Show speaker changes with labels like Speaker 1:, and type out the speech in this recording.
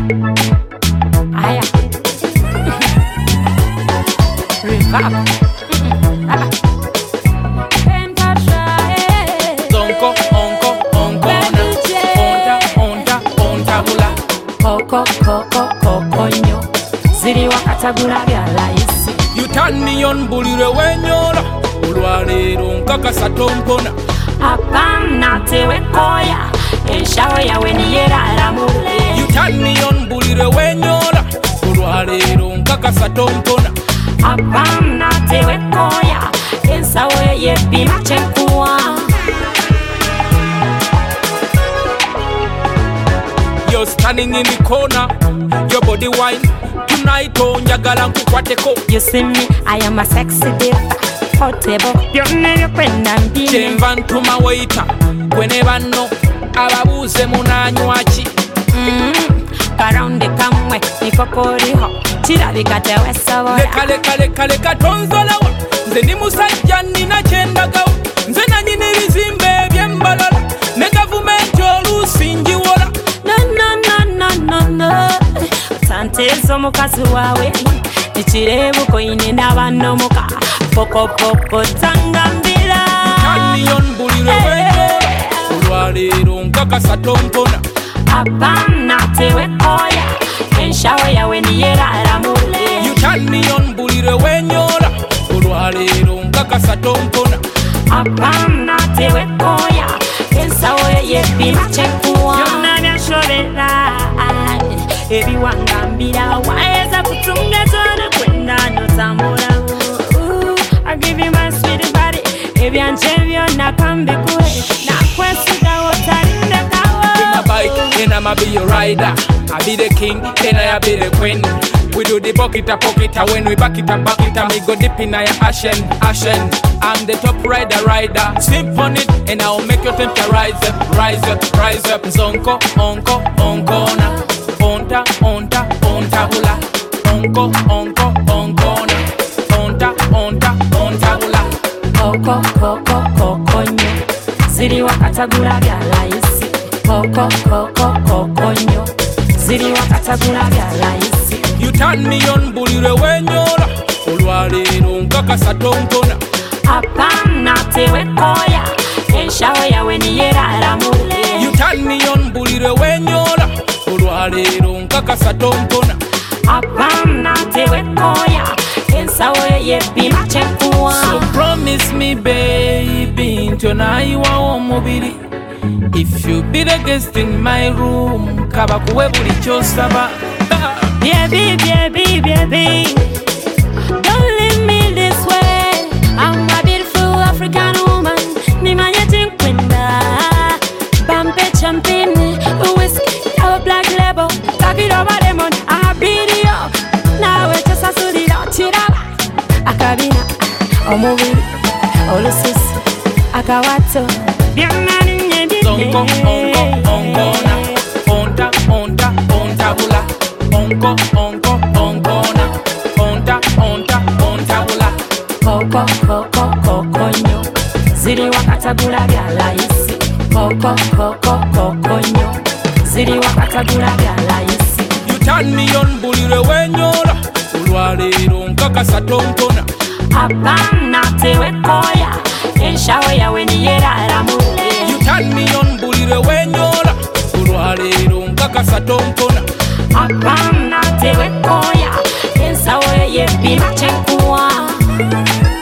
Speaker 1: Aya. Recap.
Speaker 2: Zonko, onko, onkona. Onta, bula.
Speaker 1: Kokonyo ziri wakatagula bya layisi.
Speaker 2: You turn me on bulire wenyola. Olwaleero nkakasa tompona.
Speaker 1: Apana tewekoya enshawe yawe niyeralamule.
Speaker 2: You turn me on bulire wenyola. Olwaleero nkakasa tompona.
Speaker 1: Apana tewekoya ensawe yepima chenkuwa.
Speaker 2: You're standing in the corner, your body wine. Tonight, oh, njagala nkukwateko.
Speaker 1: You see me, I am a sexy diva. Portable, byonna byokwenda mbine.
Speaker 2: Kyenva ntuma waiter, whenever no. Ababuuze munanywa ki?
Speaker 1: Karonde kamwe nikokoriho kirabika tewesobola.
Speaker 2: Leka tonzolawo. Nze ndi musajja nina kyendagawo. Nze nanyina ebizimbe eby'embalala. Ne gavumenti oluusi njiwola.
Speaker 1: No. Santezo mukazi wawe nikirebuko ine n'abanomuka pokopoko tangambira.
Speaker 2: Kaniyon bulire wenyola. Olwaleero nkakasa tompona.
Speaker 1: Apana tewekoya enshawe yawe niyeralamule.
Speaker 2: You turn me on bulire wenyola. Olwaleero nkakasa tompona.
Speaker 1: Apana tewekoya ensawe yepima chenkuwa. Byonna byashobera ebiwangambira wayeza kutunga zona kwenda notambulamu. I give you my sweet body ebyanje byonna kambikuwe nakwesiga wotalindekawo.
Speaker 2: With my bike, then I'ma be your rider. I be the king, then I be the queen. We do the pocket when we back it up, me go deep in your ashen. I'm the top rider. Sleep on it, and I'll make your temperature rise up. Zonko, onko, onkona. Onta, hula. Onko, onkona. Onta, hula.
Speaker 1: Kokonyo ziri wakatagula bya layisi. Kokonyo ziri wakatagula bya layisi.
Speaker 2: You turn me on bulire wenyola. Olwaleero nkakasa tompona.
Speaker 1: Apana tewekoya enshawe yawe niyeralamule.
Speaker 2: You turn me on bulire wenyola. Olwaleero nkakasa tompona.
Speaker 1: Apana tewekoya ensawe yepima chenkuwa.
Speaker 2: So promise me baby ntonayiwa omubiri. If you be the guest in my room kaba kuwe buli kyosaba.
Speaker 1: Baby, don't leave me this way. I'm a beautiful African woman. Nimanye tinkwenda Bampe champagne, whiskey, our black label. Talk it over lemon, I'm a video. Now it's just a solid chiraba. Akabina, omubiri, olususi, akawato.
Speaker 2: Zonko, onkona. Onta, hula. Onko, onkona. Onta, hula.
Speaker 1: Kokonyo ziri wakatagula bya layisi. Kokonyo ziri wakatagula bya layisi.
Speaker 2: You turn me on bulire wenyola. Olwaleero nkakasa tompona.
Speaker 1: Apana tewekoya enshawe yawe niyeralamule.
Speaker 2: You turn me on bulire wenyola. Olwaleero nkakasa tompona.
Speaker 1: Apana tewekoya ensawe yepima chenkuwa.